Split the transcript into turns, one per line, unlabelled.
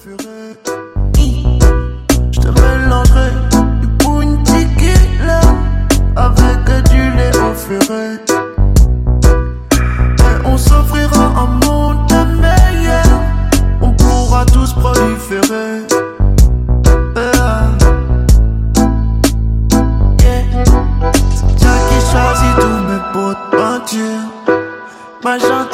préféré. Je te mélangerai du punti tequila avec du lait au ferret. Et on s'offrira un monde meilleur. On pourra tous proliférer. C'est toi qui choisis tous mes pots de peinture. Ma